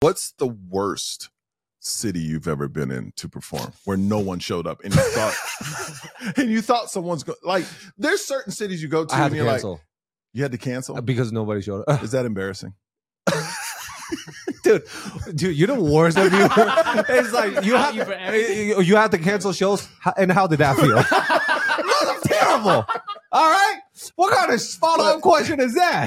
What's the worst city you've ever been in to perform where no one showed up and you thought someone's like? There's certain cities you go to I had and to you're cancel. like, you had to cancel because nobody showed up. Is that embarrassing? Dude, you're the worst of you. It's like you have to cancel shows. And how did that feel? That's terrible. All right, what kind of follow-up question is that?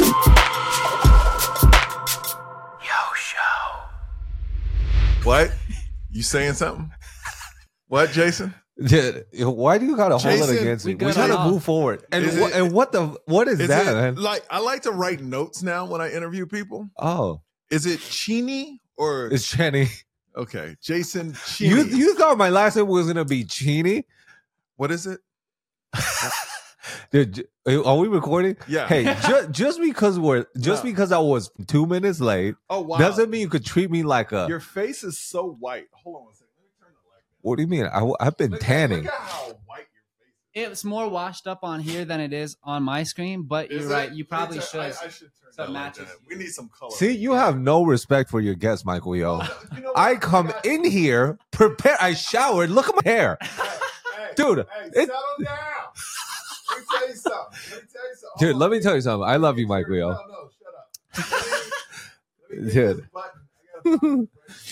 What? You saying something? What, Jason? Dude, why do you gotta hold it against me? We gotta move forward. And what is that, man? Like, I like to write notes now when I interview people. Oh, is it Cheney or it's Cheney? Okay, Jason Cheney. You thought my last name was gonna be Cheney? What is it? Dude, are we recording? Yeah. Hey, just because I was 2 minutes late, doesn't mean you could treat me like a. Your face is so white. Hold on one second. Let me turn the light down. What do you mean? I've been tanning. Look at how white your face is. It's more washed up on here than it is on my screen, but you're right. You probably should. I should turn that matches. We need some color. See, you have no respect for your guests, Michael Yo. You know I come in here prepared. I showered. Look at my hair, dude. Settle down. Let me tell you something. Dude, let me tell you something. I love you, Michael Yo. No, shut up. Dude. I got a button here. Hold on.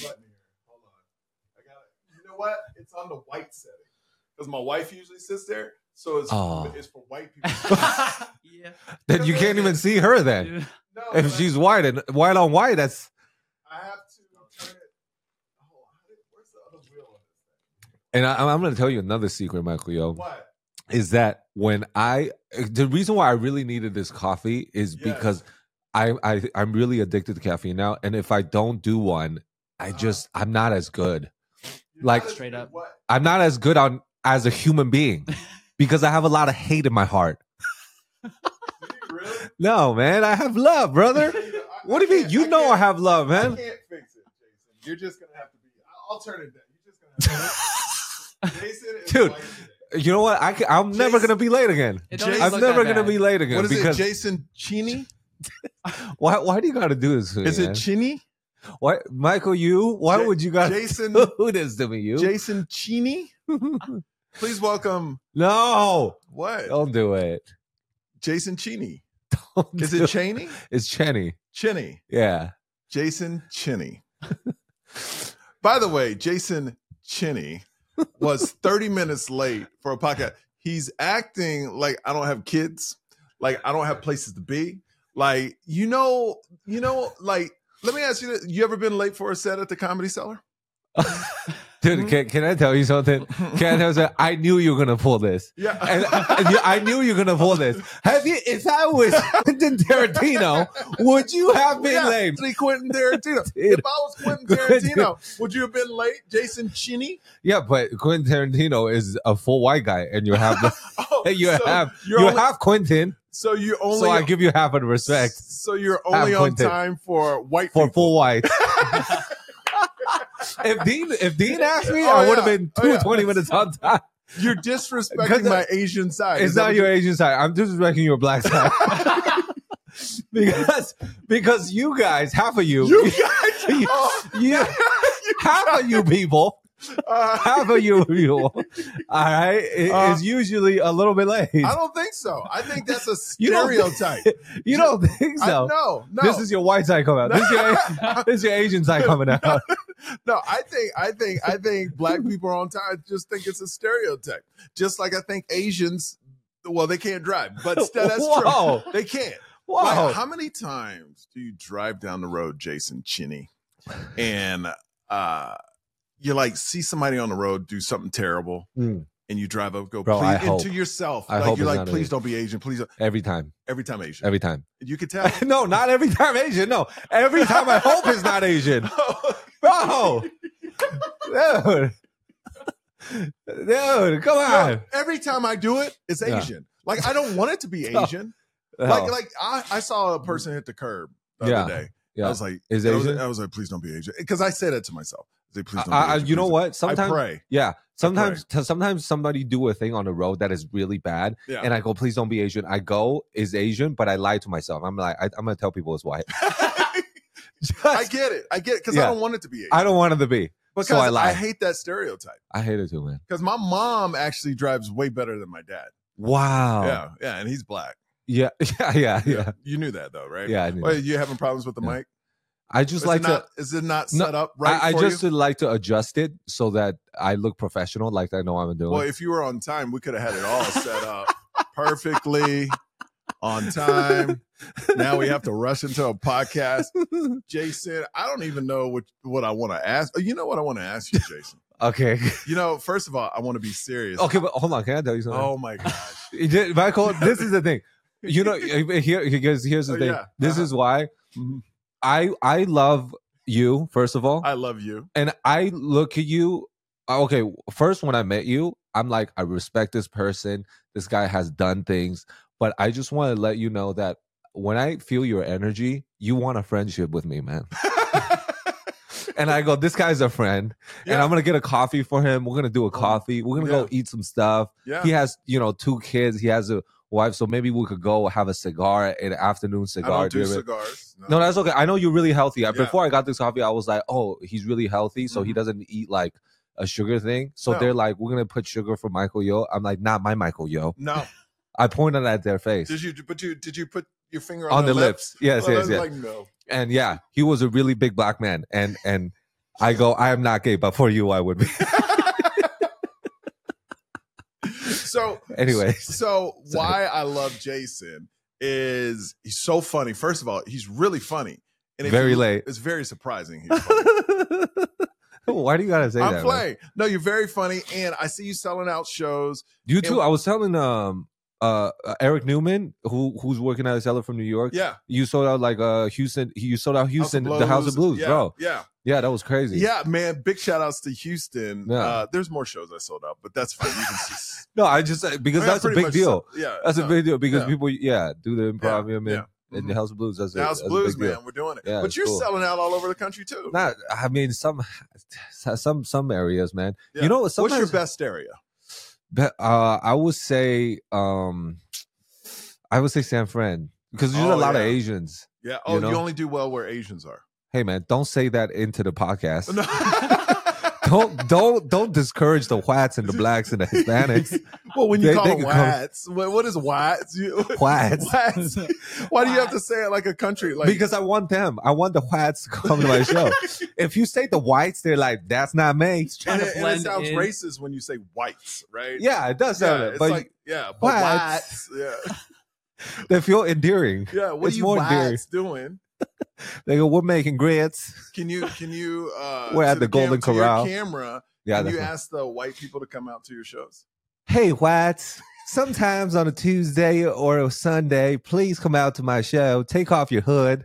You know what? It's on the white setting. Because my wife usually sits there. So it's for white people. Yeah. Then you can't even see her then. No, if she's white and white on white, that's. I have to turn it. Hold on. Where's the other wheel on this thing? And I'm going to tell you another secret, Michael Yo. What? Is that when the reason why I really needed this coffee is because I'm really addicted to caffeine now, and if I don't do one, I'm not as good. Like straight up, I'm not as good as a human being because I have a lot of hate in my heart. Really? No, man, I have love, brother. What do you mean? You know I have love, man. I can't fix it, Jason. You're just gonna have to be. I'll turn it down. You're just gonna have to. Jason is dude. white today. You know what? I'm never gonna be late again. I'm never gonna be late again. What is it, Jason Cheney? Why do you gotta do this to me? Is it Cheney? Why, Michael? Why would you guys Jason do this to me? You, Jason Cheney? Please welcome. No, what? Don't do it. Jason Cheney. Is it Cheney? It's Cheney. Cheney. Yeah. Jason Cheney. By the way, Jason Cheney was 30 minutes late for a podcast. He's acting like I don't have kids, like I don't have places to be. Like, you know, like, let me ask you this. You ever been late for a set at the Comedy Cellar? Dude, can I tell you something? Can I tell you something? I knew you were going to pull this. Yeah. And I knew you were going to pull this. If I was Quentin Tarantino, would you have been late? Quentin Tarantino. If I was Quentin Tarantino, would you have been late? Jason Cheney? Yeah, but Quentin Tarantino is a full white guy, and you have have Quentin. So you only. So I give you half of the respect. So you're only on time for white people. For full white. If Dean asked me, I would have been 20 minutes on time. You're disrespecting my Asian side. It's not your Asian side. I'm disrespecting your black side. because you guys, half of you, half of you people. Half of you people, all right, is usually a little bit late. I don't think so. I think that's a stereotype. You don't think so? No. This is your white side coming out. This is your Asian side coming out. No, I think black people are on time. I just think it's a stereotype. Just like I think Asians, well, they can't drive, but that's true. They can't. Whoa. Like, how many times do you drive down the road, Jason Cheney, and you like see somebody on the road do something terrible, and you drive up, go, please, into yourself. Like you're like, please don't be Asian. Please don't. Every time Asian. Every time. You could tell. No, not every time Asian. No, every time I hope it's not Asian. Bro. Dude, come on. No, every time I do it, it's Asian. Like I don't want it to be Asian. Like I saw a person hit the curb the other day. Yeah. I was like, Asian? I was like, please don't be Asian. Because I said it to myself. Say, please don't be Asian. You know what? Sometimes I pray. Yeah. Sometimes somebody do a thing on the road that is really bad. Yeah. And I go, please don't be Asian. I go, is Asian, but I lie to myself. I'm like, I'm gonna tell people it's white. I get it because I don't want it to be Asian. I don't want it to be. Because so I lie. I hate that stereotype. I hate it too, man. Because my mom actually drives way better than my dad. Wow. Yeah, and he's black. Yeah. You knew that though, right? Yeah, I knew. Wait, you having problems with the mic? I just like to. Is it not set up right? I for just you? like to adjust it so that I look professional, like I know I'm doing. Well, if you were on time, we could have had it all set up perfectly on time. Now we have to rush into a podcast. Jason, I don't even know what I want to ask. You know what I want to ask you, Jason? Okay. First of all, I want to be serious. Okay, but hold on. Can I tell you something? Oh my gosh, Michael, this is the thing. Here's the thing. Yeah. This is why I love you. First of all, I love you, and I look at you. Okay, first when I met you, I'm like, I respect this person. This guy has done things, but I just want to let you know that when I feel your energy, you want a friendship with me, man. And I go, this guy's a friend, and I'm gonna get a coffee for him. We're gonna do a coffee. We're gonna go eat some stuff. Yeah. He has, 2 kids. He has a wife, so maybe we could go have a cigar, an afternoon cigar. I don't do cigars. No, that's okay. I know you're really healthy. Before I got this coffee, I was like, oh, he's really healthy, so he doesn't eat like a sugar thing. So they're like, we're gonna put sugar for Michael Yo. I'm like, not my Michael Yo. No. I pointed at their face. Did you put your finger on the lips? Yes, yes. Like, no. And yeah, he was a really big black man. And I go, I am not gay, but for you, I would be. So anyway, why I love Jason is he's so funny. First of all, he's really funny. And very late. It's very surprising. He's funny. Why do you gotta say that? I'm playing. Man? No, you're very funny, and I see you selling out shows. You too. I was telling Eric Newman, who's working at a seller from New York. Yeah, you sold out like Houston. You sold out Houston, the House of Blues, bro. Yeah, that was crazy. Yeah, man. Big shout outs to Houston. Yeah. There's more shows I sold out, but that's fine. You can just... No, I just because that's a big deal. That's a big deal because people, do the improv in the House of Blues. That's the House of Blues, man. We're doing it. Yeah, but you're selling out all over the country too. I mean, some areas, man. Yeah. What's your best area? I would say San Fran because there's a lot of Asians. Yeah. Oh, you only do well where Asians are. Hey man, don't say that into the podcast. don't discourage the whites and the blacks and the Hispanics. Well, when you call them whites, what is whites? Whites. Why do you have to say it like a country? Like because I want them. I want the whites to come to my show. If you say the whites, they're like, that's not me. And it sounds racist when you say whites, right? Yeah, it does sound it. But whites. Yeah. They feel endearing. Yeah, what are you whites doing? They go, we're making grits. Can you we're at the Golden Corral. Camera. Can you ask the white people to come out to your shows? Hey, whites, sometimes on a Tuesday or a Sunday, please come out to my show. Take off your hood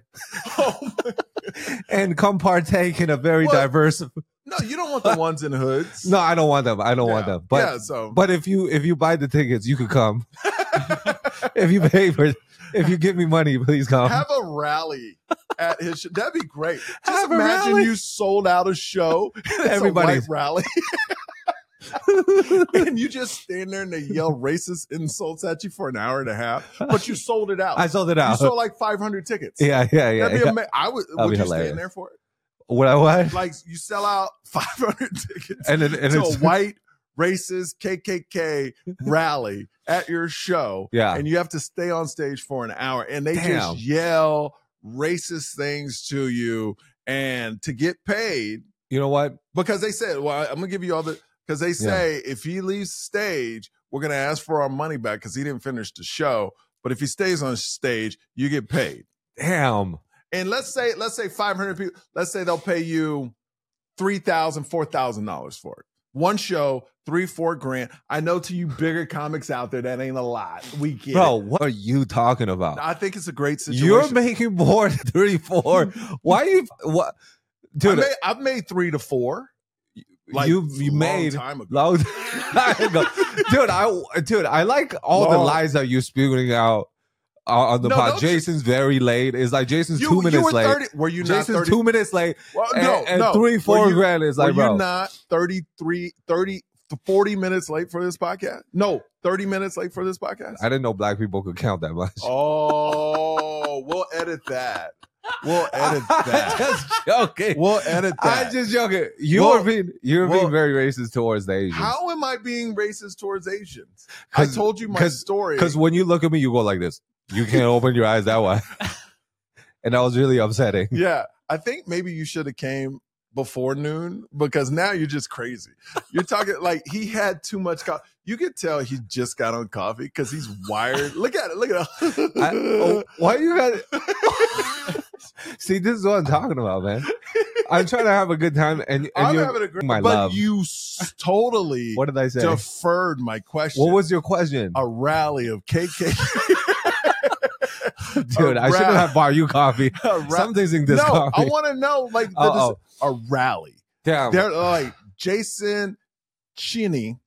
and come partake in a very diverse. No, you don't want the ones in hoods. No, I don't want them. I don't want them. But but if you buy the tickets, you could come. If you pay for it. If you give me money, please come. Have a rally at his show. That'd be great. Just imagine you sold out a show. Everybody's rally. And you just stand there and they yell racist insults at you for an hour and a half, but you sold it out. I sold it out. You sold like 500 tickets. Yeah. That'd be amazing. Would you stand there for it? What? Like you sell out 500 tickets and to a white racist KKK rally at your show, and you have to stay on stage for an hour, and they just yell racist things to you, and to get paid. You know what? Because they said, well, I'm gonna give you all the. Because they say if he leaves stage, we're gonna ask for our money back because he didn't finish the show. But if he stays on stage, you get paid. Damn. And let's say 500 people. Let's say they'll pay you $3,000, $4,000 for it. One show, $3-4 grand. I know to you bigger comics out there, that ain't a lot. We get it. What are you talking about? I think it's a great situation. You're making more than 34. Why you what? Dude, I've made 3 to 4. Like you made time ago. Long time ago. Dude, I like all the lies that you're spewing out on the pod. Jason's very late. It's like Jason's 2 minutes late. 30, were you not Jason's 2 minutes late? Well, and 3-4 grand is like, bro. Were you not 40 minutes late for this podcast? No, 30 minutes late for this podcast? I didn't know black people could count that much. Oh, we'll edit that. We'll edit that. Just joking. We'll edit that. I'm just joking. You're being very racist towards the Asians. How am I being racist towards Asians? I told you my story. Because when you look at me, you go like this. You can't open your eyes that way. And that was really upsetting. Yeah. I think maybe you should have came before noon because now you're just crazy. You're talking like he had too much coffee. You could tell he just got on coffee because he's wired. Look at it. Look at it. Why you got it? See, this is what I'm talking about, man. I'm trying to have a good time, and I'm having a great my but love. You totally What did I say? deferred my question. What was your question? A rally of KK. Dude, I shouldn't have bought you coffee. Something's in this coffee. I want to know, like, a rally. Damn. They're like Jason Chinny.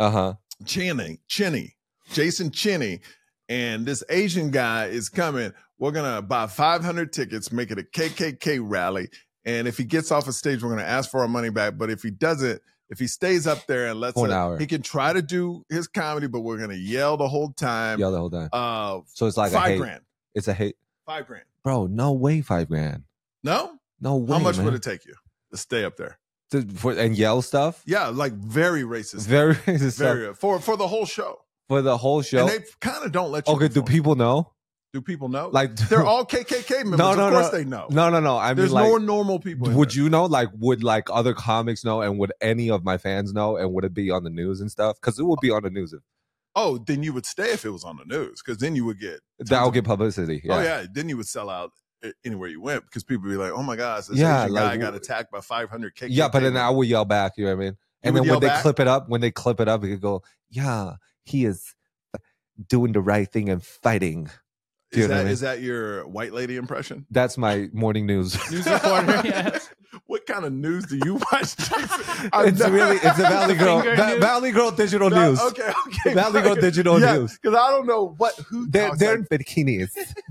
Jason Chinny. And this Asian guy is coming. We're going to buy 500 tickets, make it a KKK rally. And if he gets off a stage, we're going to ask for our money back. But if he doesn't, if he stays up there and lets it, he can try to do his comedy, but we're going to yell the whole time. So it's like $5,000. It's a hate. $5,000. Bro, no way $5,000. No? No way. How much would it take you to stay up there? And yell stuff? Yeah, like very racist. Very racist stuff. For the whole show. For the whole show? And they kind of don't let you. Okay, do people know? Do people know? Like they're all KKK members. Of course they know. No. I mean, there's no normal people. Would you know? Like, would like other comics know? And would any of my fans know? And would it be on the news and stuff? Because it would be on the news. Oh, then you would stay if it was on the news. Because then you would get. That would get publicity. Yeah. Oh yeah. Then you would sell out anywhere you went because people would be like, "Oh my gosh, this Asian guy got attacked by 500 KKK." Yeah, but then I would yell back. You know what I mean? And then when they clip it up, it could go, "Yeah, he is doing the right thing and fighting." Is that your white lady impression? That's my morning news. News reporter. Yes. What kind of news do you watch, Jason? It's a Valley Girl. Valley Girl Digital News. Okay. Valley Girl Digital News. Because I don't know who they're in bikinis,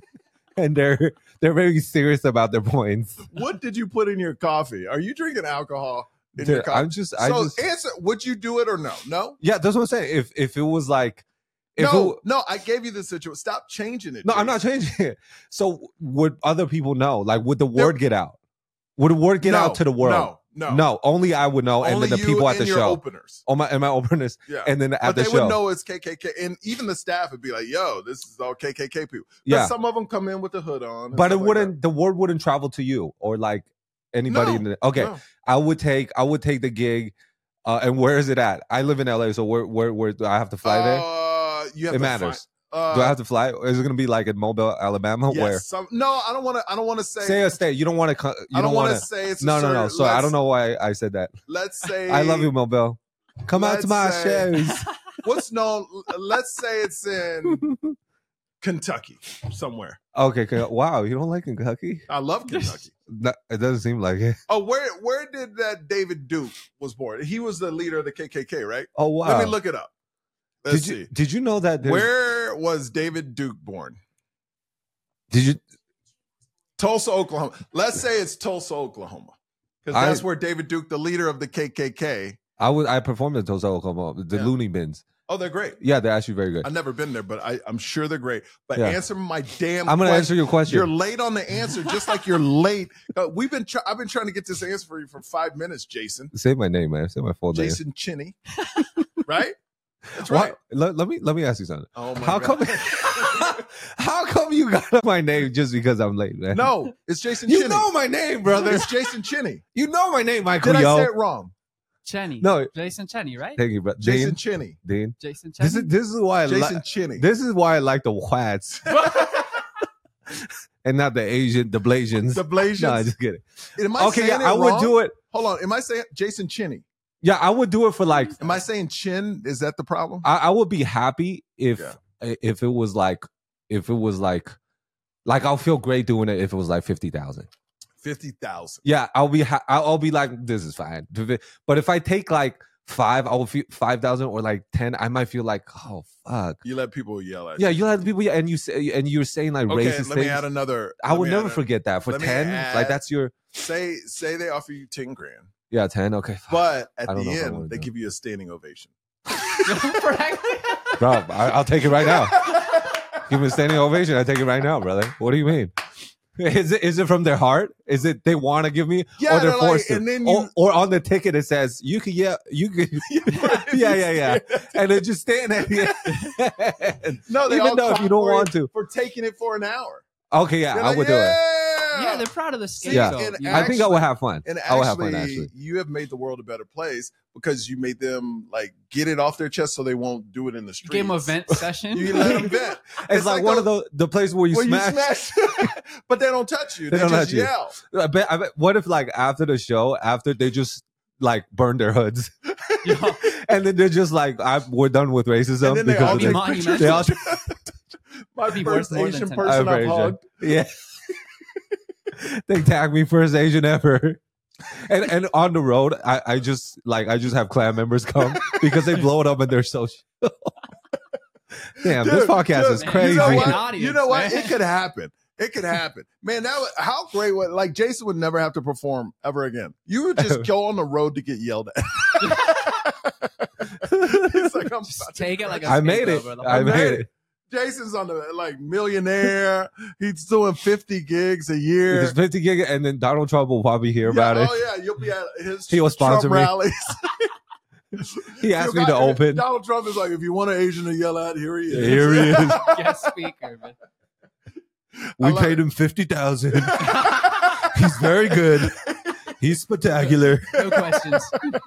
and they're very serious about their points. What did you put in your coffee? Are you drinking alcohol in your coffee? Answer. Would you do it or no? No. Yeah, that's what I'm saying. If it was like. No, I gave you the situation. Stop changing it. No, Jason. I'm not changing it. So would other people know? Like, would the word get out? Would the word get out to the world? No. Only I would know, and then the people at the show. Openers. My openers. Yeah. And then at the show. But they would know it's KKK, and even the staff would be like, "Yo, this is all KKK people." Yeah. Some of them come in with the hood on. But it wouldn't. Like the word wouldn't travel to you or like anybody in the. Okay, no. I would take the gig. And where is it at? I live in LA, so where do I have to fly there? It matters. Do I have to fly? Is it going to be like in Mobile, Alabama? Yes, where? No, I don't want to say. Say a state. You don't want to. I don't want to say it's. No. So I don't know why I said that. Let's say. I love you, Mobile. Come out to my shows. What's known? Let's say it's in Kentucky somewhere. Okay. Wow, you don't like Kentucky? I love Kentucky. It doesn't seem like it. Oh, where did that David Duke was born? He was the leader of the KKK, right? Oh wow. Let me look it up. Did you know that? Where was David Duke born? Did you? Tulsa, Oklahoma. Let's say it's Tulsa, Oklahoma, because that's where David Duke, the leader of the KKK. I performed in Tulsa, Oklahoma. The Looney Bins. Oh, they're great. Yeah, they're actually very good. I've never been there, but I'm sure they're great. But answer my damn. I'm going to answer your question. You're late on the answer, just like you're late. I've been trying to get this answer for you for 5 minutes, Jason. Say my name, man. Say my full name. Jason Chinny. Right. That's right. Let me ask you something. Oh my God. How come you got my name just because I'm late, man? No, it's Jason Chinny. You know my name, brother. It's Jason Chinny. You know my name, Michael. Did I say it wrong? Chenny. No, Jason Chenny, right? Thank you, bro. Jason Chinny. Dean. Jason Chenny. This is why Jason Chinny. This is why I like the Whites. And not the Blasians. The Blasians. No, just kidding. Am I saying it I would wrong? do it. Hold on. Am I saying Jason Chinny? Yeah, I would do it for like. Am I saying chin? Is that the problem? I would be happy if it was like I'll feel great doing it if it was like 50,000. 50,000. Yeah, I'll be like, this is fine. But if I take like 5, I will feel 5,000 or like 10. I might feel like, oh fuck. You let people yell at you. Yeah, you let people yell, and you're saying like racist things. Let me add another. I would never forget that. For 10, like that's your. Say they offer you 10 grand. Yeah, 10. Okay, but at the end they give you a standing ovation. Bro, I'll take it right now. Give me a standing ovation. I take it right now, brother. What do you mean? Is it from their heart? Is it they want to give me, Yeah, or they're they're forced like, to? and then Or on the ticket it says you could, yeah, and then just stand at the end. No, they even all though if clap you don't for want to. for taking it for an hour. Okay, yeah, They're I like, would do it. Yeah, they're proud of the skate. Yeah. though, And you know? I think I would have fun. And I would have fun, actually, actually. you have made the world a better place because you made them like get it off their chest so they won't do it in the streets. Game event session. You let them vent. It's like one of the places where you smash. But they don't touch you. They don't just touch you. yell. I bet, what if like after the show, after they just like burn their hoods, Yo, and then they're just like, we're done with racism And then they because all of take this. monumental. They all, My Be first worth more than Asian 10. person I've Asian. hugged. Yeah. They tag me first Asian ever. And on the road, I just have clan members come because they blow it up in their social. Damn, this Dude, podcast is dude, crazy. You know An what? audience, You know what? man. It could happen. It could happen. Man, how great would like Jason would never have to perform ever again. You would just go on the road to get yelled at. He's like, I'm just about to take it like a I made it. skateboard, I made it. Jason's on the like millionaire. He's doing 50 gigs a year. It's 50 gig, and then Donald Trump will probably hear about it. Oh yeah, you'll be at his He will sponsor Trump me. rallies. He asked me to open. Donald Trump is like, if you want an Asian to yell at, here he is. Here he is. guest speaker. Man. We love paid him 50,000. He's very good. He's spectacular. No questions.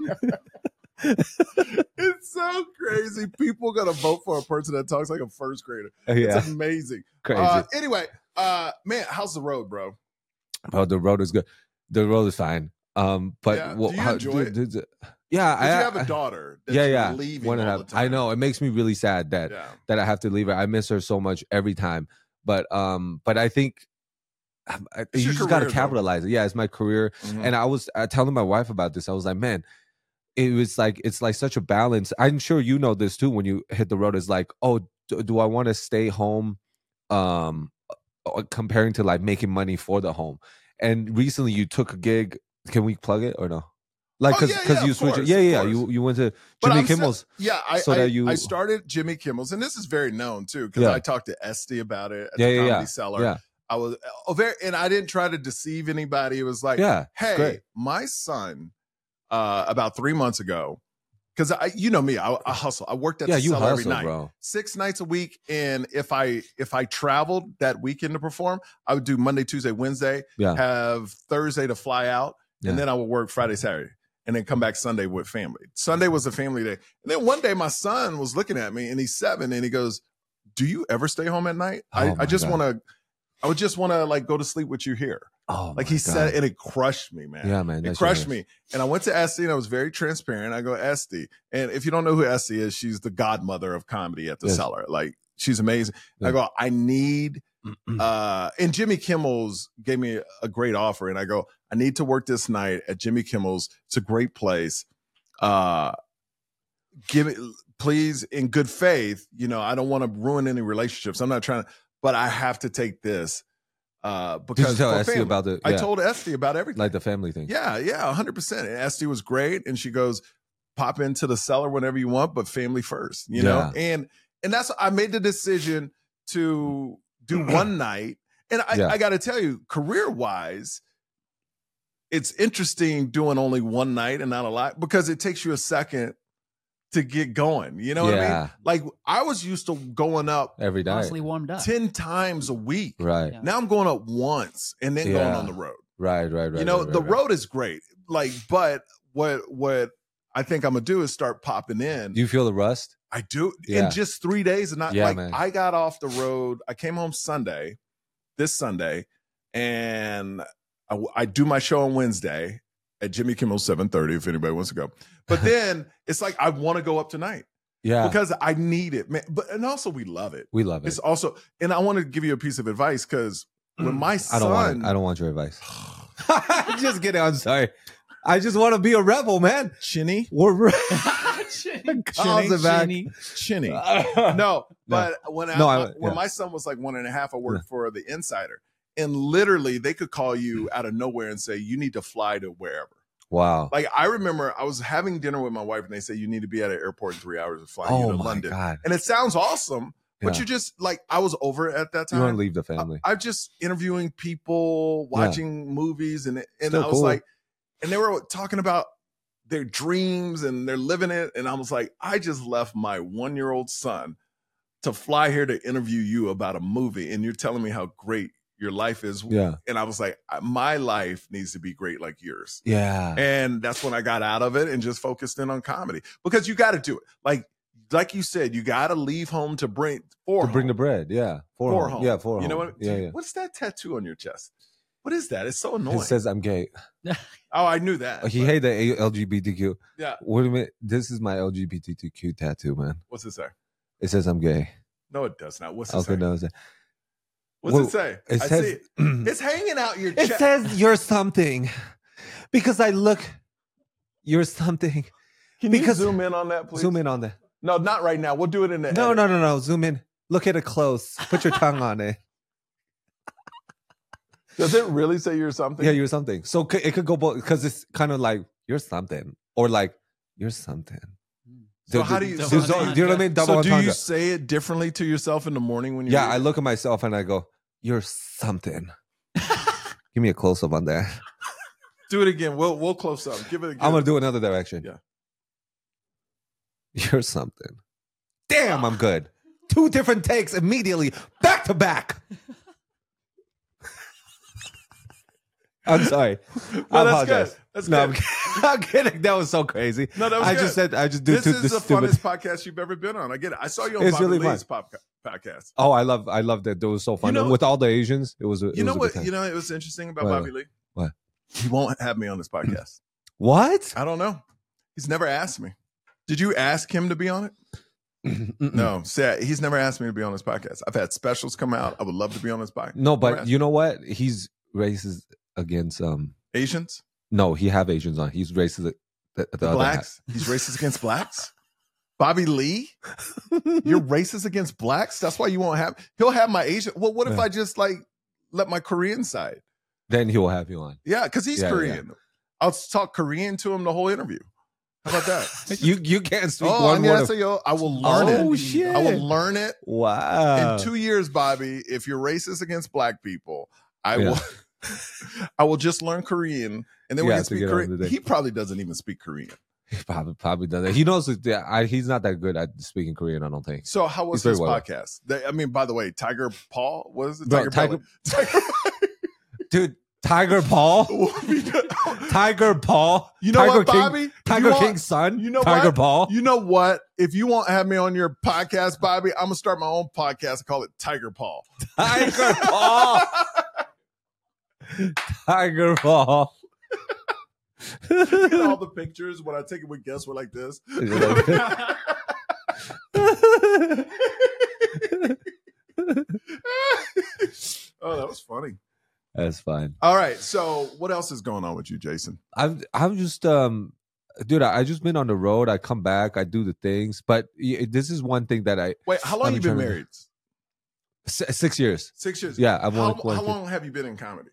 It's so crazy. People gonna vote for a person that talks like a first grader. Yeah, It's amazing. crazy. Anyway, man, how's the road, bro? Oh, the road is good. The road is fine. But Yeah. Do you enjoy it? Yeah, Did you have a daughter? That yeah, you're yeah. Leaving One and a all half. the time? I know it makes me really sad that Yeah. I have to leave her. I miss her so much every time. But I think It's you your just got to career, though. capitalize it. Yeah, it's my career. Mhm. And I was telling my wife about this. I was like, man, it's like such a balance. I'm sure you know this too. When you hit the road, it's like, oh, do I want to stay home? Comparing to like making money for the home. And recently, you took a gig. Can we plug it or no? Like Oh, because yeah, you of switched. course, Yeah. of course. You went to But Jimmy I'm still- Kimmel's. Yeah, I started Jimmy Kimmel's, and this is very known too because Yeah. I talked to Esty about it at Yeah, the yeah, Comedy yeah. Cellar. Yeah, I was and I didn't try to deceive anybody. It was like, yeah. it's hey, great. my son, about 3 months ago, because you know me, I hustle. I worked at Yeah, the you Cellar every hustle, night, bro. 6 nights a week. And if I traveled that weekend to perform, I would do Monday, Tuesday, Wednesday, Yeah. have Thursday to fly out, Yeah. and then I would work Friday, Saturday, and then come back Sunday with family. Sunday was a family day. And then one day my son was looking at me, and he's 7, and he goes, "Do you ever stay home at night? Oh, my I just God. want to. I would just want to like go to sleep with you here." Oh, Like my he God. said, and it crushed me, man. Yeah, man. It that's crushed yours. me. And I went to Esty and I was very transparent. I go, Esty. And if you don't know who Esty is, she's the godmother of comedy at the Yes. Cellar. Like she's amazing. Yeah. I go, I need and Jimmy Kimmel's gave me a great offer. And I go, I need to work this night at Jimmy Kimmel's. It's a great place. Give it, please, in good faith. You know, I don't want to ruin any relationships. I'm not trying to, but I have to take this. Because Did you tell for Esty family. about the? I Yeah, told Esty about everything. like the family thing. Yeah, 100%. And Esty was great, and she goes, "Pop into the Cellar whenever you want, but family first." You know, and that's I made the decision to do one night, and I got to tell you, career wise, it's interesting doing only one night and not a lot because it takes you a second to get going. You know what I mean? Like I was used to going up Every night. Constantly warmed up. 10 times a week. Right. Yeah. Now I'm going up once and then going on the road. Right. You know, the road is great. Like, but what I think I'm gonna do is start popping in. Do you feel the rust? I do Yeah. in just 3 days, and not Yeah, like man. I got off the road. I came home this Sunday, and I do my show on Wednesday at Jimmy Kimmel 7:30 if anybody wants to go. But then it's like I want to go up tonight Yeah. because I need it, man. But and also we love it. We love it. It's also, and I want to give you a piece of advice because when my son, I don't want your advice. Just kidding. I'm sorry. I just want to be a rebel, man. Chinny, We're Chinny. calls it back. Chinny. No. No, but when No, when yeah. my son was like 1.5, I worked for the Insider, and literally they could call you out of nowhere and say you need to fly to wherever. Wow. Like I remember I was having dinner with my wife, and they said you need to be at an airport in 3 hours of flying you Oh to my London, God. and it sounds awesome, But Yeah. you're just like, I was over it at that You want to time. leave the family. I'm just interviewing people, watching movies, and Still I was cool. like, and they were talking about their dreams and they're living it. And I was like, I just left my 1-year-old son to fly here to interview you about a movie, and you're telling me how great your life is. Yeah. And I was like, my life needs to be great like yours. Yeah. And that's when I got out of it and just focused in on comedy, because you got to do it. Like you said, you got to leave home to bring the bread. Yeah. For home. Yeah. For You know home. what? Yeah. What's that tattoo on your chest? What is that? It's so annoying. It says I'm gay. Oh, I knew that. He hate the LGBTQ. Yeah. Wait a minute. This is my LGBTQ tattoo, man. What's it say? It says I'm gay. No, it does not. What's it Okay, say? no. What's it say? It I says see it. It's hanging out your it chest. says you're something because I look. You're something. Can you zoom in on that, please? Zoom in on that. No, not right now. We'll do it in the No, edit. no. Zoom in. Look at it close. Put your tongue on it. Does it really say you're something? Yeah, you're something. So it could go both because it's kind of like you're something or like you're something. So how do you? Double So, entendre. you know what I mean? Double so do you entendre. say it differently to yourself in the morning when you? Yeah, read I it? look at myself and I go, "You're something." Give me a close up on that. Do it again. We'll close up. Give it. I'm gonna do another direction. Yeah. You're something. Damn, I'm good. 2 different takes immediately, back to back. I'm sorry. No, I that's apologize. good. That's No, good. I'm kidding. That was so crazy. No, that was I good. just said I just do This is the stupid. funnest podcast you've ever been on. I get it. I saw you on It's Bobby really Lee's podcast. Oh, I love that. It was so fun. You know- And with all the Asians, it was. You know a good what? time. You know it was interesting about What? Bobby Lee. What? He won't have me on this podcast. What? I don't know. He's never asked me. Did you ask him to be on it? No, he's never asked me to be on this podcast. I've had specials come out. I would love to be on this podcast. No, Never but asked you know what? He's racist against Asians, No, he have Asians on. He's racist. The other blacks. He's racist against blacks. Bobby Lee, you're racist against blacks. That's why you won't have. He'll have my Asian. Well, what if Yeah. I just like let my Korean side? Then he will have you on. Yeah, because he's Yeah, Korean. I'll talk Korean to him the whole interview. How about that? You can't speak Oh, one word. I will learn it. Oh, shit. I will learn it. Wow. In 2 years, Bobby, if you're racist against black people, I Yeah. will I will just learn Korean, and then we Yeah, can to speak get on Korean. the day. He probably doesn't even speak Korean. He probably does that. He knows that he's not that good at speaking Korean, I don't think. So how was He's very his well. podcast? I mean, by the way, Tiger Paul, what is it? Bro, Tiger Dude, Tiger Paul? Belly. Tiger Paul? You know Tiger what, King, Bobby? Tiger You want- King's son? you know Tiger what? Paul? You know what? If you won't have me on your podcast, Bobby, I'm gonna start my own podcast and call it Tiger Paul. Tiger Paul. Tiger Paul. All the pictures when I take it with guests were like this. Oh, that was funny. That's fine. All right. So what else is going on with you, Jason? I'm just dude, I just been on the road. I come back, I do the things, but this is one thing that Wait, how long I've you been been trying to- married? 6 years. 6 years. Yeah, I've How, won how long have you been in comedy?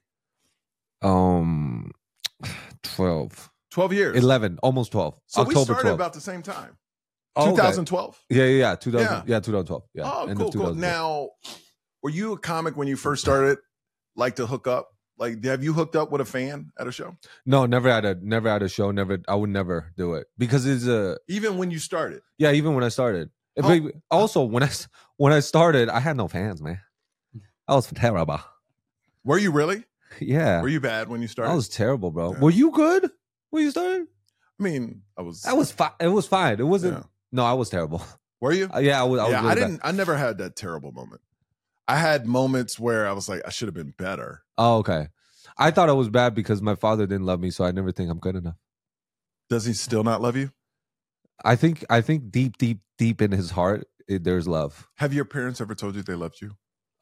12, 12 years. 11, almost 12. So October we started 12. about the same time. Oh, okay. 2012. Yeah, 2000. Yeah. Yeah, 2012. Yeah. Oh, end cool, of cool. 2012. Now, were you a comic when you first started? Like to hook up? Like, have you hooked up with a fan at a show? No, never had a show. Never, I would never do it because it's Even when you started? yeah. Even when I started, Oh. also when I started, I had no fans, man. I was terrible. Were you really? Yeah, Were you bad when you started? I was terrible, bro. Yeah. Were you good when you started? I mean, I was. That was fine. It was fine. It wasn't. Yeah. No, I was terrible. Were you? Yeah, I was. Yeah, really I bad. didn't. I never had that terrible moment. I had moments where I was like, I should have been better. Oh, okay. I thought I was bad because my father didn't love me, so I never think I'm good enough. Does he still not love you? I think deep in his heart, there's love. Have your parents ever told you they loved you?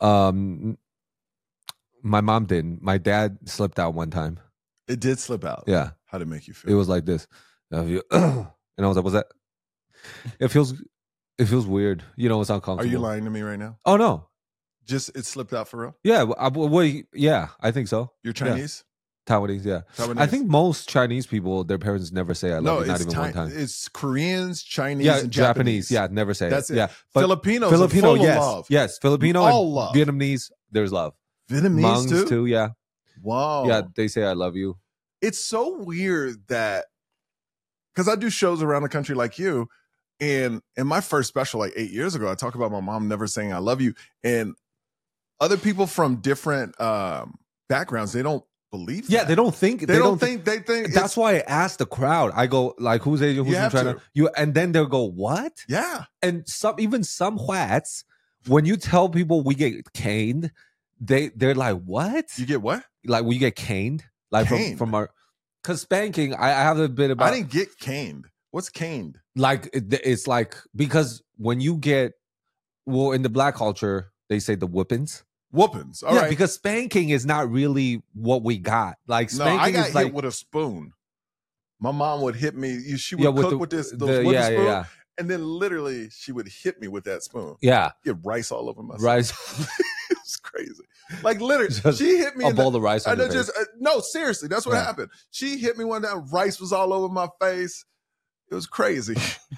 My mom didn't. My dad slipped out one time. It did slip out. Yeah, How did it make you it feel? was like this, and I was like, "What's that?" It feels weird. You know, it's uncomfortable. Are you lying to me right now? Oh no. Just it slipped out for real? Yeah, yeah, I think so. You're Yeah. Chinese? Taiwanese, yeah. Taiwanese. I think most Chinese people, their parents never say "I love you," not even one time. It's Koreans, Chinese, Yeah, and Japanese. Yeah, never say That's it. it. Yeah, but Filipinos Filipino, are full yes, of love. yes. Filipino All and love. Vietnamese, there's love. Vietnamese Hmongs too, yeah. Wow. Yeah, they say "I love you." It's so weird that because I do shows around the country like you, and in my first special like 8 years ago, I talk about my mom never saying "I love you," and other people from different backgrounds, they don't believe. Yeah, that. they don't think. They don't think. They think That's why I asked the crowd. I go like, "Who's Asian? Who's You from have China?" to. And then they'll go, "What?" Yeah. And even some whites, when you tell people we get caned, they're like, "What?" You get what? Like we get caned, like Caned? from our, because spanking. I have a bit about. I didn't get caned. What's caned? Like it's like, because when you get, well, in the black culture they say the whippings. Whoopings. All right. Because spanking is not really what we got. Like No, spanking I got is like, hit with a spoon. My mom would hit me. She would yeah, with cook the, with this the those wooden spoon, yeah. and then literally she would hit me with that spoon. Yeah, Get rice all over myself. rice. It's crazy. Like literally, Just she hit me. a in bowl the, of rice. I On know, your just face. no, seriously, that's what Yeah. happened. She hit me one time. Rice was all over my face. It was crazy.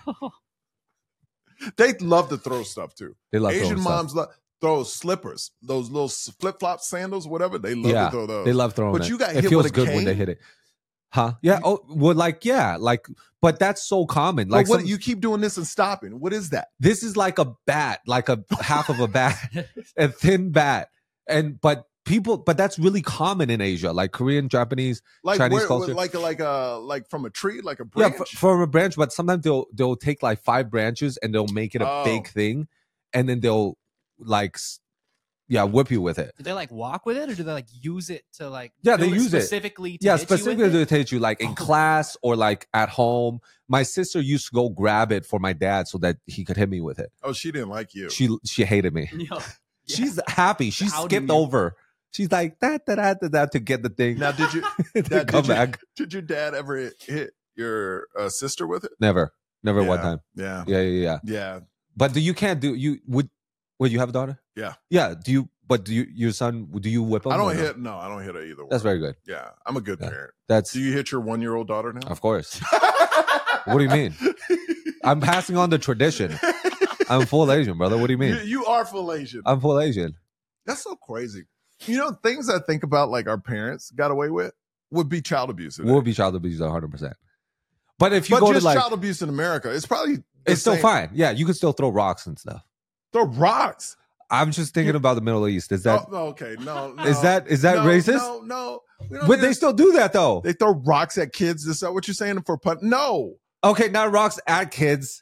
They love to throw stuff too. They love Asian throwing stuff. moms throw slippers, those little flip flop sandals, whatever. They love Yeah, to throw those. They love throwing But it. you got it hit feels with a good when they cane? hit it. Huh? Yeah. Oh, well, like, but that's so common. Like Like, what? You keep doing this and stopping. What is that? this is like a bat, like a half of a bat, a thin bat, but that's really common in Asia, like Korean, Japanese, Like Chinese where, culture. like from a tree, like a Yeah, branch. from a branch, but sometimes they'll take like 5 branches and they'll make it a big Oh. thing, and then they'll like whip you with it. Do they like walk with it, or do they like use it to like? Yeah, they build use it. specifically. To Yeah, hit you with specifically it? to hit you, like in class or like at home. My sister used to go grab it for my dad so that he could hit me with it. Oh, she didn't like you. She hated me. Yo, She's happy. She How do skipped you- over. She's like that to get the thing. Now, did you to come back. did your dad ever hit your sister with it? Never one Yeah. time. Yeah, Yeah. But you can't do you would you have a daughter? Yeah. Yeah. Do you your son? Do you whip him? I or don't no? hit. No, I don't hit her either. That's one. very good. Yeah, I'm a good Yeah. parent. That's Do you hit your 1-year-old daughter now? of course. What do you mean? I'm passing on the tradition. I'm full Asian, brother. What do you mean? You are full Asian. I'm full Asian. That's so crazy. You know, things I think about like our parents got away with would be child abuse. today. Will be child abuse 100%. But if you But go to just like, child abuse in America, it's probably the it's still same. fine. Yeah, you can still throw rocks and stuff. Throw rocks. I'm just thinking about the Middle East. Is that Oh, okay, no, is that no, racist? No. We don't But need they to- still do that though. they throw rocks at kids. Is that what you're saying for pun? No. Okay, not rocks at kids.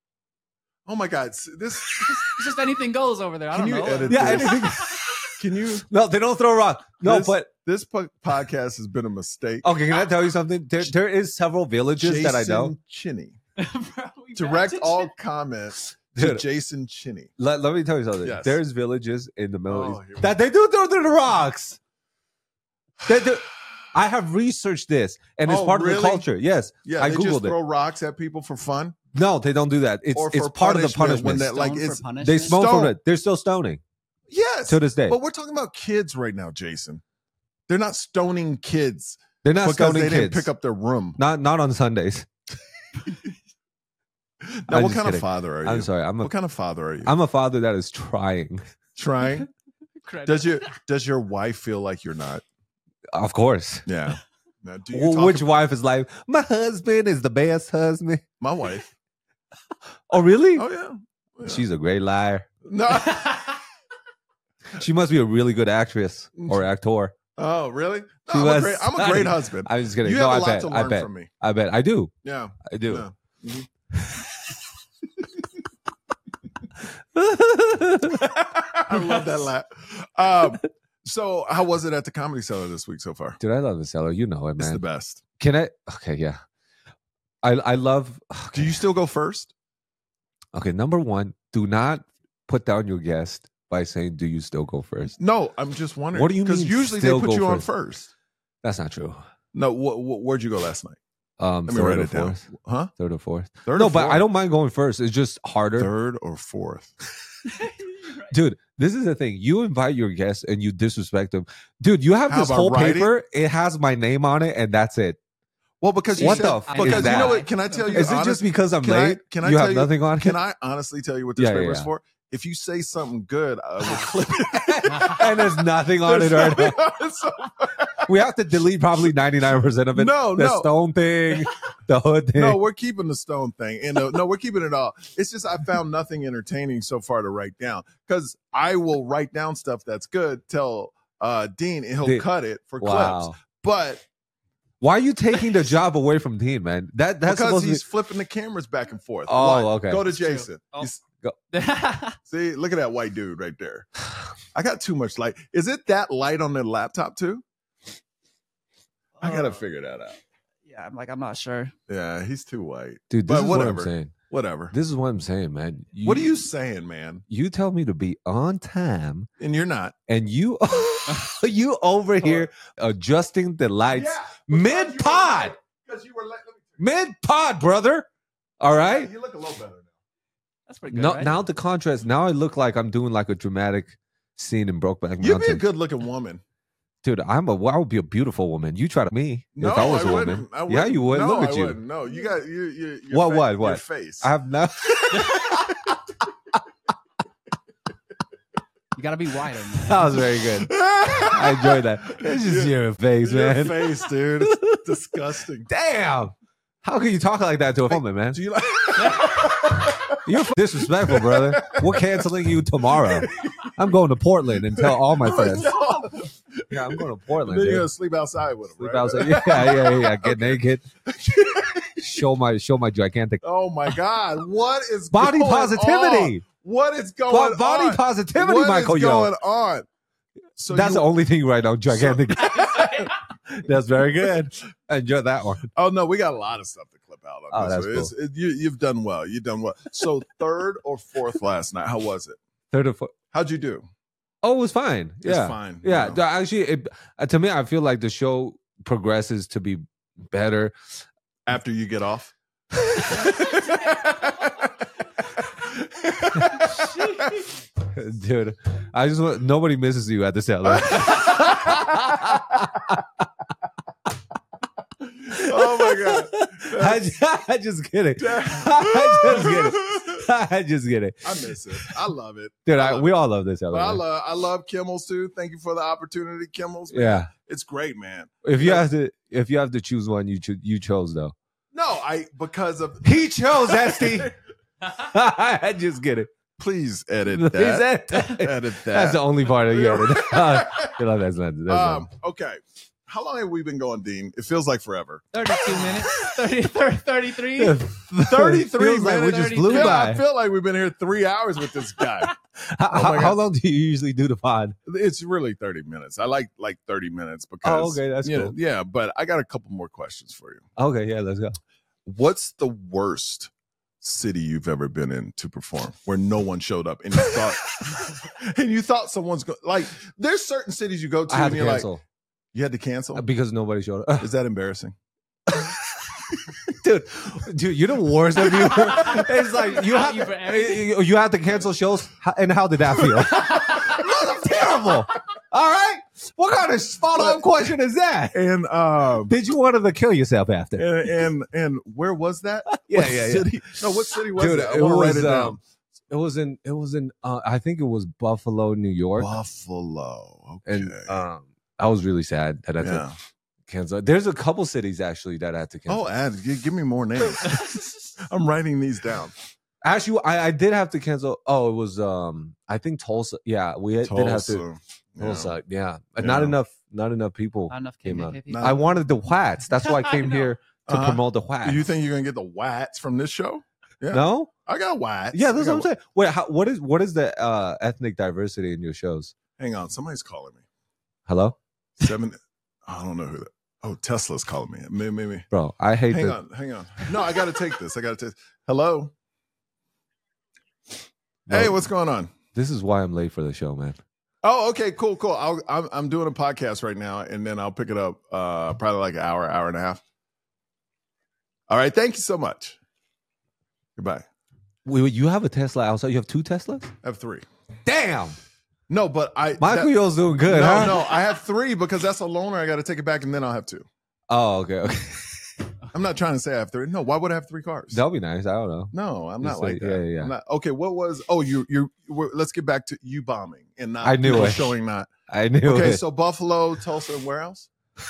Oh my God. This. it's just anything goes over there. I Can don't you know. edit Yeah, this? anything. Can you? No, they don't throw rocks. No, This- but This podcast has been a mistake. okay, can I tell you something? There is several villages that I know. Chinny. Bro, we Direct back to all shit. comments to Dude. Jason Chinny. Let me tell you something. Yes. There's villages in the Middle Oh, East here we that they do throw the rocks. I have researched this, and it's Oh, part of really? the culture. Yes, Yeah, I they googled just it. throw rocks at people for fun No, they don't do that. It's or it's for part of the punishment when punishment. that like Stone for it's punishment? They smoke Stone. from it. They're still stoning yes. to this day. But we're talking about kids right now, Jason. They're not stoning kids They're not because stoning they kids. didn't pick up their room. Not on Sundays. Now, I'm what just kind kidding. of father are you? I'm sorry. What kind of father are you? I'm a father that is trying. Trying. Credit. Does your wife feel like you're not? Of course. Yeah. Now, do you talk Which about wife is like, my husband is the best husband? my wife? Oh, really? Oh yeah. Yeah. She's a great liar. no. She must be a really good actress or actor. Oh really? No, She I'm, was a great studying. husband. I'm just kidding. You No, have a I lot bet. to I learn bet. from me. I bet. I do. Yeah. I do. Yeah. Mhm. I love that laugh. So how was it at the Comedy Cellar this week so far? Dude, I love the cellar. You know it, It's the man. best. Can I? Okay, yeah. I love. Okay. Do you still go first? Okay, number one, do not put down your guest by saying, "Do you still go first?" No, I'm just wondering. What do you Because mean usually they still put go you on first? first. That's not true. No, where'd you go last night? Let me Third write or it down. fourth. Huh? Third or fourth. Third No, or but fourth? I don't mind going first. It's just harder. Third or fourth. Dude, this is the thing. You invite your guests and you disrespect them. Dude, you have How this about whole writing? paper. It has my name on it, and that's it. Well, because What you the said, fuck because is you know that? what? Can I tell you? Is it just because I'm late? Can I you tell have you, nothing on it? Can I honestly tell you what this Yeah, paper yeah, is yeah. for? If you say something good, I will clip it. And there's nothing on it right now. We have to delete probably 99% of it. No, the no. stone thing, the hood thing. No, we're keeping the stone thing. And no, we're keeping it all. It's just I found nothing entertaining so far to write down because I will write down stuff that's good, tell Dean, and he'll cut it for clips. But why are you taking the job away from Dean, man? That's because supposed he's to be... flipping the cameras back and forth. Oh, Why? okay. Go to That's true. Jason. Oh. Go. See, look at that white dude right there. I got too much light. Is it that light on the laptop too? I gotta figure that out. Yeah, I'm not sure. Yeah, he's too white. Dude, this But is what whatever. I'm saying. Whatever. This is what I'm saying, man. What are you saying, man? You tell me to be on time, And you're not. and you you over here adjusting the lights mid pod, Because you were late. mid pod, brother. All right. You look a little better now. That's pretty good. No, right? now the contrast. Now I look like I'm doing like a dramatic scene in Brokeback Mountain. You'd be a good-looking woman. Dude, I would be a beautiful woman. You try to me No, if I was a wouldn't. woman. I Yeah, wouldn't. you would. No, Look at I you. wouldn't. No, you got your What? Your face. I have no. You gotta be wider, man. That was very good. I enjoyed that. It's just your face, your man. face, dude. It's disgusting. Damn. How can you talk like that to a woman, man? Do you like? You're disrespectful, brother. We're canceling you tomorrow. I'm going to Portland and tell all my friends. Yeah, I'm going to Portland. Then you're Dude. gonna sleep outside with him. Sleep right? outside. Yeah. Get naked. Show my gigantic Oh my God! What is body going positivity. on? What is going Body on? positivity, What Michael is Yo. going on? So That's you, the only thing you write down. Gigantic. That's very good. Enjoy that one. Oh no, we got a lot of stuff to clip out on Oh, this. that's You've done well. You've done well. So third or fourth last night. How was it? Third or fourth. How'd you do? Oh, it was fine. It's Yeah, fine. yeah. You know. Actually, to me, I feel like the show progresses to be better. After you get off. Dude, I just want nobody misses you at the cellar. Oh my God. I just kidding. I just kidding. I miss it. I love it. Dude, I love we it. all love this But cellar. I love Kimmel's too. Thank you for the opportunity, Kimmel's. Man. Yeah. It's great, man. If you have to choose one, you chose though. No, because of He chose Esty. I just get it. please edit Is that. that- Edit that. That's the only part of you edit. That's not. Okay. How long have we been going, Dean? It feels like forever. 32 minutes. 33. 33 Feels like we minutes. just flew Yeah, by. I feel like we've been here 3 hours with this guy. How, Oh my how God. long do you usually do the pod? It's really 30 minutes. I like 30 minutes because Oh, okay, that's you know, cool. yeah, but I got a couple more questions for you. Okay, yeah, let's go. What's the worst city you've ever been in to perform where no one showed up and you thought someone's going like there's certain cities you go to I had and to you're cancel like you had to cancel? because nobody showed up. Is that embarrassing? dude, you're the worst of you. It's like you have for everything. you have to cancel shows, and how did that feel? That's terrible. All right, what kind of follow-up question is that? And Did you want to kill yourself after? and where was that? Yeah, What yeah, yeah. city? No, what city was Dude, that? I it want to write was it down. it was in I think it was Buffalo, New York, Buffalo. Okay. and I was really sad that I had yeah. to cancel. There's a couple cities actually that I had to cancel. Oh, give me more names. I'm writing these down. Actually, I did have to cancel. Oh, it was I think Tulsa. Yeah, we did have to. Yeah. Tulsa, yeah. Yeah. Not enough people Not enough came out. people. Not- I wanted the Whats. That's why I came know. here to Uh-huh. promote the Whats. Do you think you're gonna get the Wats from this show? Yeah. No? I got Wats. Yeah, that's I what I'm got saying. Wait, what is the ethnic diversity in your shows? Hang on, somebody's calling me. Hello, 7. I don't know who that. Oh, Tesla's calling me. Maybe. bro. I hate Hang that. on. No, I got to take this. Hello. Hey, what's going on? This is why I'm late for the show, man. Oh, okay, cool. I'm doing a podcast right now, and then I'll pick it up probably like an hour and a half. All right, thank you so much. Goodbye. Wait, you have a Tesla outside? You have 2 Teslas? I have 3. Damn. No, but Michael Yo's doing good, no, huh? No, I have 3 because that's a loaner. I got to take it back and then I'll have 2. Oh, okay. I'm not trying to say I have 3. No, why would I have 3 cars? That'll be nice. I don't know. No, I'm Just not like that. Yeah. I'm not, okay, what was? Let's get back to you bombing and not. I knew it. Showing not. I knew it. Okay, so Buffalo, Tulsa, and where else?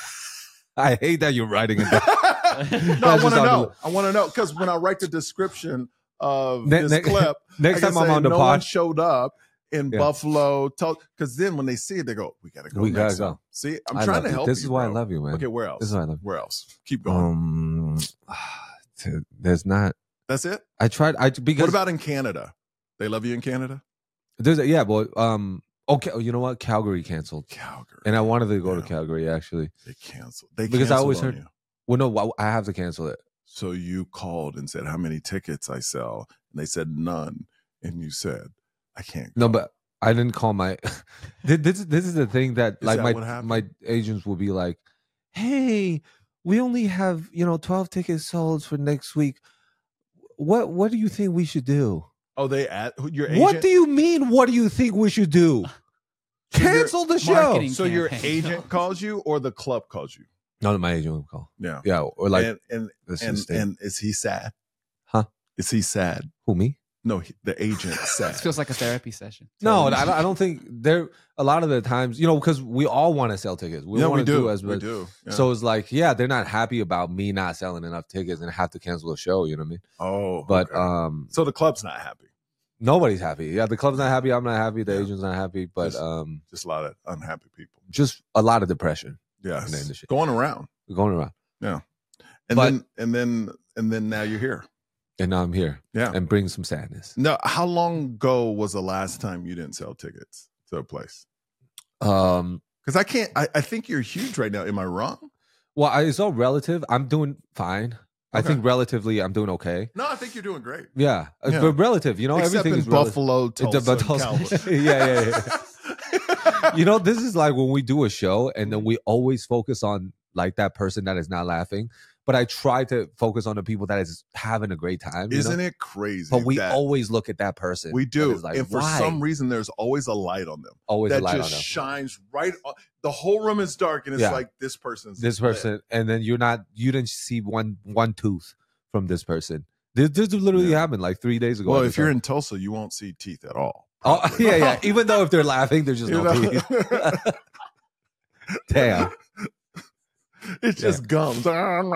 I hate that you're writing it down. No, I want to know. I want to know because when I write the description of this clip, next time I'm on the no pod, one showed up in Buffalo, because then when they see it, they go, "We gotta go." We gotta go. See, I'm trying to help. This is why I bro. love you, man. Okay, where else? This is why I love you. Where else? Keep going. There's not. That's it. I tried. Because what about in Canada? They love you in Canada. There's okay. You know what? Calgary canceled. Calgary, and I wanted to go to Calgary actually. They canceled. Because I always heard. You. Well, no, I have to cancel it. So you called and said, "How many tickets I sell?" And they said none. And you said, "I can't." No, but I didn't call my. This is the thing that my agents will be like, "Hey, we only have 12 tickets sold for next week. What do you think we should do?" Oh, your agent? What do you mean? What do you think we should do? Cancel the show. So your agent calls you, or the club calls you? No, my agent will call. Yeah, or like, and is he sad? Huh? Is he sad? Who, me? No, the agent sad. This feels like a therapy session. No, I don't think there. A lot of the times, because we all want to sell tickets. We want to do as much. We do. Yeah. So it's like, they're not happy about me not selling enough tickets and have to cancel the show. You know what I mean? Oh, but okay. So the club's not happy. Nobody's happy. Yeah, the club's not happy. I'm not happy. The agent's not happy. But just a lot of unhappy people. Just a lot of depression. Yeah, in the industry. Going around. Yeah, and then now you're here. And now I'm here. Yeah, and bring some sadness. No, how long ago was the last time you didn't sell tickets to a place? Because I can't. I think you're huge right now. Am I wrong? Well, it's all relative. I'm doing fine. Okay. I think relatively, I'm doing okay. No, I think you're doing great. Yeah. But relative, Except everything in is Buffalo, Tulsa, yeah. This is like when we do a show, and then we always focus on like that person that is not laughing. But I try to focus on the people that is having a great time. Isn't it crazy? But we always look at that person. We do. Like, and for some reason, there's always a light on them. Always that a light just on them. shines right on. The whole room is dark, and it's like this person. And then you didn't see one tooth from this person. This literally happened like 3 days ago. Well, if you're in Tulsa, you won't see teeth at all. Probably. Oh, yeah. Even though if they're laughing, there's just no teeth. Damn. It's just gums.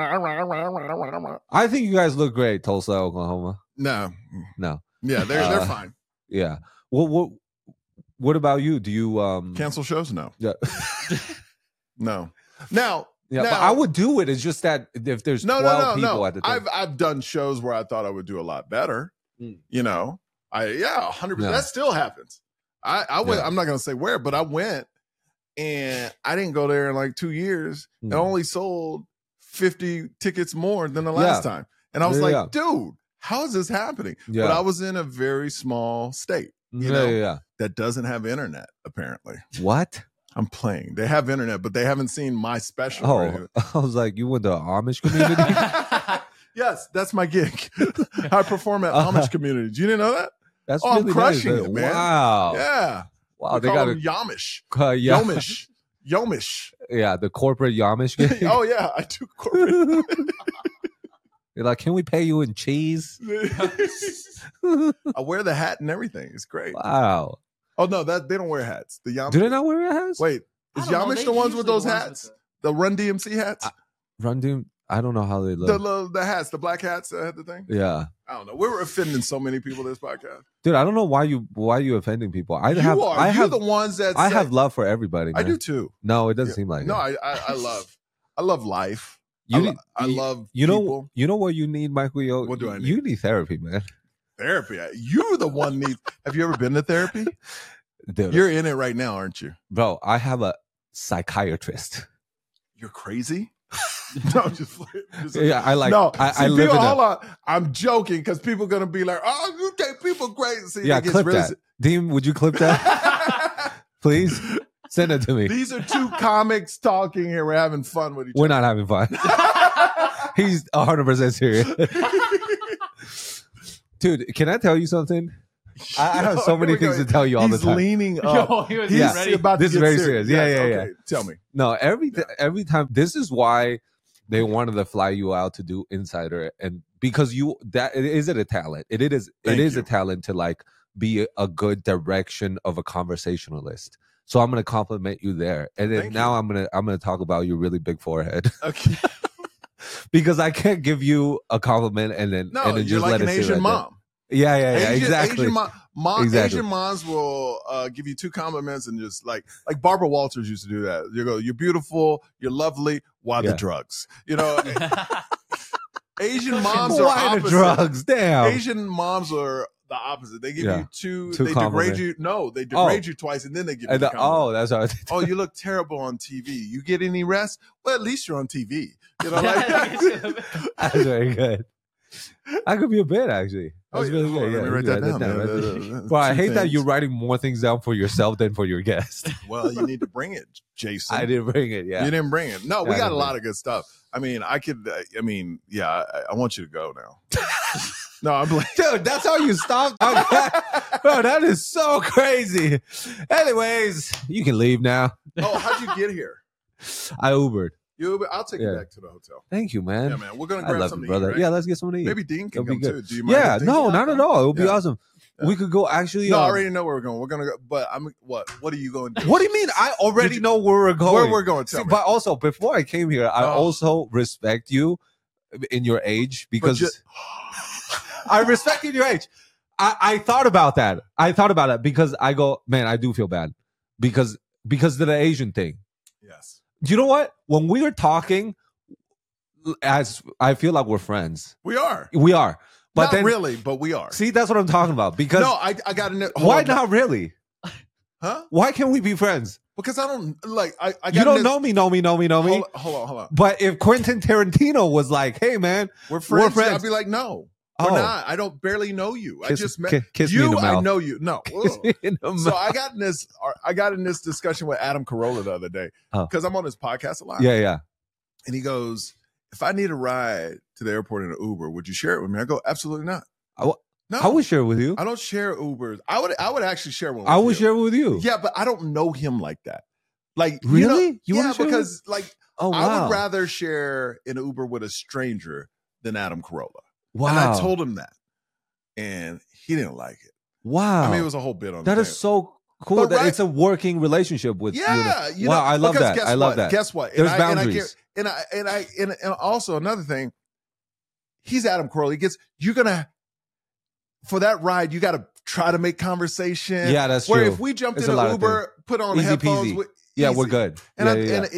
I think you guys look great, Tulsa, Oklahoma. No. Yeah, they're fine. Yeah. What about you? Do you cancel shows? No. Yeah. No. Now. Yeah, but I would do it. It's just that if there's 12 people at the time. I've done shows where I thought I would do a lot better. 100%. That still happens. I went. I'm not gonna say where, but I went. And I didn't go there in like 2 years. And only sold 50 tickets more than the last time. And I was like, dude, how is this happening? Yeah. But I was in a very small state, that doesn't have internet, apparently. What? I'm playing. They have internet, but they haven't seen my special. Oh, I was like, you went to Amish community? Yes, that's my gig. I perform at Amish communities. You didn't know that? That's really I'm crushing nice, it, man. Wow. Yeah. Wow, they got them Yamish. Yomish. Yeah, the corporate Yamish gig. Oh yeah, I do corporate. They're like, can we pay you in cheese? I wear the hat and everything. It's great. Wow. Oh no, that they don't wear hats. The Yamish. Do they not wear hats? Wait, is Yamish the ones with those hats? The Run DMC hats? Run DMC. I don't know how they look. The hats, the black hats that had the thing. Yeah. I don't know. We were offending so many people this podcast. Dude, I don't know why you offending people. I have the ones that I have love for everybody. Man. I do too. No, it doesn't seem like no. it. I love life. I love people. You know what you need, Michael? Yo, what do I need? You need therapy, man. Therapy. You're the one need. Have you ever been to therapy? Dude, you're in it right now, aren't you? Bro, I have a psychiatrist. You're crazy? No, just yeah, I like. No, I live in hold on. I'm joking because people are gonna be like, "Oh, you take people crazy." Yeah, clip that. Dean, would you clip that, please? Send it to me. These are two comics talking here. We're having fun with each other. We're not having fun. He's 100% serious. Dude, can I tell you something? I have so many things to tell you all the time. He's leaning up. Yo, he was He's ready. about This to is get very serious. serious. Yeah. Okay, tell me. No, every time. This is why they wanted to fly you out to do Insider, and because it is a talent. It is you. a talent to like be a good direction of a conversationalist. So I'm gonna compliment you there, and then now I'm gonna talk about your really big forehead. Okay. Because I can't give you a compliment and then you're just like let an it sit Asian right mom. Yeah, exactly. Exactly. Asian moms will give you 2 compliments and just like Barbara Walters used to do that. You go, you're beautiful, you're lovely. Why the drugs? You know, Asian moms are opposite. The drugs? Damn. Asian moms are the opposite. They give you 2. They degrade you. No, they degrade you twice and then they give you the compliment. That's how. You look terrible on TV. You get any rest? Well, at least you're on TV. You know, like that's very good. I could be a bit actually. That's really good. Let me write that down. Well, I hate that you're writing more things down for yourself than for your guest. Well, you need to bring it, Jason. I didn't bring it. Yeah, you didn't bring it. No, we got a lot of good stuff. I mean, I want you to go now. No, I'm like, dude, that's how you stop. Bro, that is so crazy. Anyways, you can leave now. Oh, how'd you get here? I Ubered. I'll take you back to the hotel. Thank you, man. Yeah, man. We're gonna grab something, brother. Right? Yeah, let's get something to eat. Maybe Dean can come too. Do you mind? Yeah, no, not at all. It would be awesome. Yeah. We could go actually. No, I already know where we're going. We're gonna go, but what? What are you going to do? What do you mean? I already know where we're going. Where we're going? Tell me. But also, before I came here, I also respect you in your age because I respect you in your age. I thought about that. Because I go, man, I do feel bad because of the Asian thing. Yes. You know what? When we were talking, as I feel like we're friends. We are. But not then, really, but we are. See, that's what I'm talking about. Because I got in it. Why not really? Huh? Why can't we be friends? Because I don't like. I you don't know me. Hold on. But if Quentin Tarantino was like, "Hey, man, we're friends," I'd be like, "No, we're not. I don't barely know you. I just met kiss you. Me in the mouth. I know you. No." So I got in this discussion with Adam Carolla the other day because I'm on his podcast a lot. Yeah. And he goes, if I need a ride to the airport in an Uber, would you share it with me? I go, absolutely not. No, I would share it with you. I don't share Ubers. I would actually share one with you. I would share it with you. Yeah, but I don't know him like that. Like, really? Because like, I would rather share an Uber with a stranger than Adam Carolla. Wow. And I told him that. And he didn't like it. Wow. I mean, it was a whole bit on that. That is so cool that it's a working relationship with you. Wow, I love that. I love that. Guess what? There's boundaries. And also another thing, he's Adam Carolla. You're gonna, for that ride, you got to try to make conversation. Yeah, that's where true. If we jumped in an Uber, put on easy headphones, we're good. And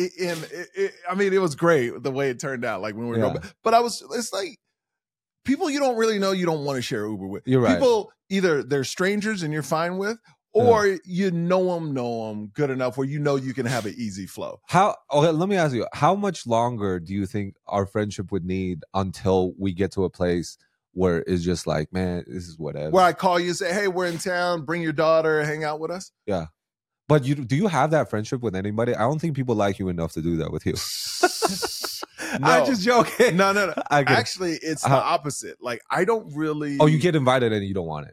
I mean, it was great the way it turned out. Like when we were going, but it's like people you don't really know, you don't want to share Uber with. You're right. People either they're strangers and you're fine with, or you know them good enough where you can have an easy flow. Okay, let me ask you, how much longer do you think our friendship would need until we get to a place where it's just like, man, this is whatever? Where I call you and say, hey, we're in town, bring your daughter, hang out with us? Yeah. But do you have that friendship with anybody? I don't think people like you enough to do that with you. No. I'm just joking. No. Actually, it's the opposite. Like, I don't really... Oh, you get invited and you don't want it.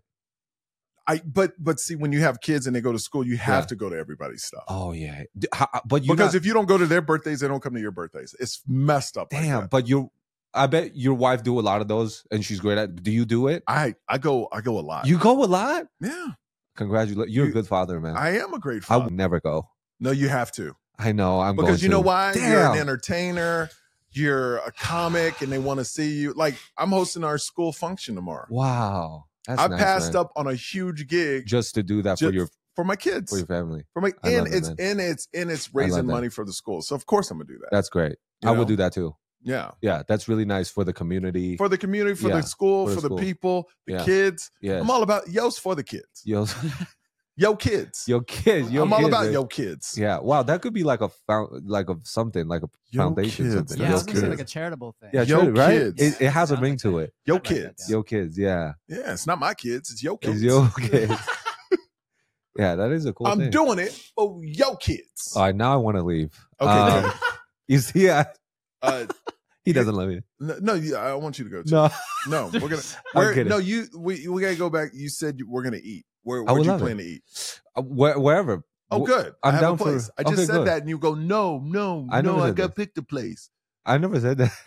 But see, when you have kids and they go to school, you have to go to everybody's stuff. Oh yeah, because if you don't go to their birthdays, they don't come to your birthdays. It's messed up. Damn, like but I bet your wife do a lot of those, and she's great at. Do you do it? I go a lot. You go a lot? Yeah. Congratulations, you're a good father, man. I am a great father. I would never go. No, you have to. I know. Because you know why? Damn. You're an entertainer. You're a comic, and they want to see you. Like I'm hosting our school function tomorrow. Wow. I passed up on a huge gig just to do that for my kids, for your family, it's raising money for the school. So of course I'm gonna do that. That's great. I would do that too. Yeah, that's really nice for the community, for the school, for the people, the kids. Yeah, I'm all about yo's for the kids. Yo kids. I'm all about yo kids. Yeah, wow, that could be like a something like a foundation. Kids. Something. Yeah, I was gonna say like a charitable thing. Yeah, right? Kids. It has a ring to it. Yo kids. Yo kids. Yeah. Yeah, it's not my kids. It's yo kids. It's yo kids. Yeah, that is a cool thing. I'm doing it for yo kids. All right, now I want to leave. Okay. You see, He doesn't love me. No, I want you to go. Too. No, we're gonna. No, we gotta go back. You said we're gonna eat. Where do you plan to eat? Wherever. Oh, good. I'm down for. I just said that, and you go, no. I gotta pick the place. I never said that.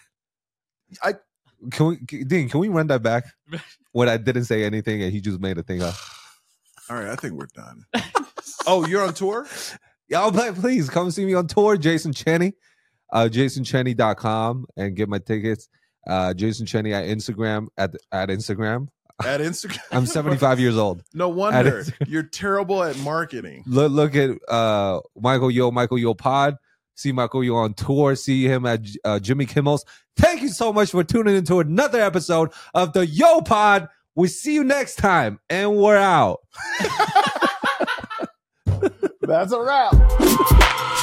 Dean, can we run that back? When I didn't say anything and he just made a thing up. All right, I think we're done. Oh, you're on tour? Y'all, please come see me on tour, Jason Cheney. JasonCheney.com and get my tickets. Jason Cheney at Instagram at Instagram. At Instagram. I'm 75 years old. No wonder you're terrible at marketing. Look at Michael Yo Pod. See Michael Yo on tour. See him at Jimmy Kimmel's. Thank you so much for tuning into another episode of the Yo Pod. We'll see you next time, and we're out. That's a wrap.